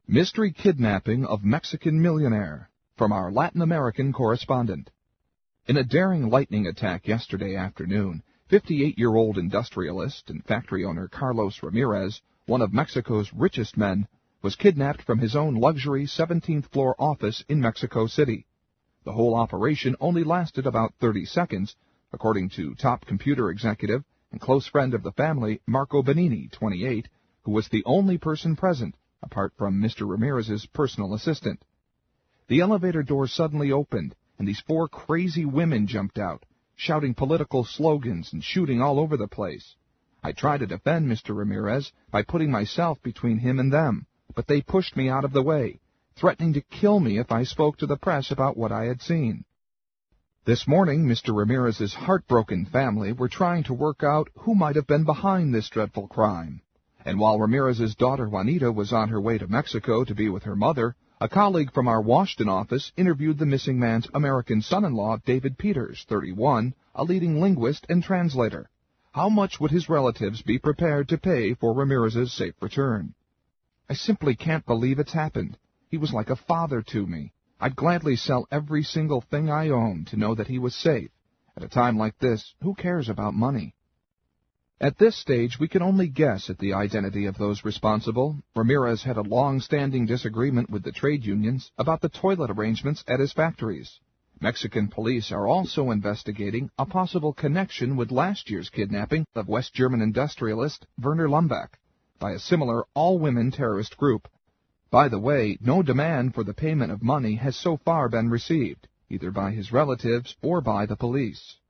Mystery kidnapping of Mexican millionaire, from our Latin American correspondent. In a daring lightning attack yesterday afternoon, 58-year-old industrialist and factory owner Carlos Ramirez, one of Mexico's richest men, was kidnapped from his own luxury 17th-floor office in Mexico City. The whole operation only lasted about 30 seconds, according to top computer executive and close friend of the family, Marco Benini, 28, who was the only person present, apart from Mr. Ramirez's personal assistant. The elevator door suddenly opened, and these 4 crazy women jumped out, shouting political slogans and shooting all over the place. I tried to defend Mr. Ramirez by putting myself between him and them, but they pushed me out of the way, threatening to kill me if I spoke to the press about what I had seen. This morning, Mr. Ramirez's heartbroken family were trying to work out who might have been behind this dreadful crime. And while Ramirez's daughter Juanita was on her way to Mexico to be with her mother, a colleague from our Washington office interviewed the missing man's American son-in-law, David Peters, 31, a leading linguist and translator. How much would his relatives be prepared to pay for Ramirez's safe return? I simply can't believe it's happened. He was like a father to me. I'd gladly sell every single thing I own to know that he was safe. At a time like this, who cares about money? At this stage, we can only guess at the identity of those responsible. Ramirez had a long-standing disagreement with the trade unions about the toilet arrangements at his factories. Mexican police are also investigating a possible connection with last year's kidnapping of West German industrialist Werner Lumbach by a similar all-women terrorist group. By the way, no demand for the payment of money has so far been received, either by his relatives or by the police.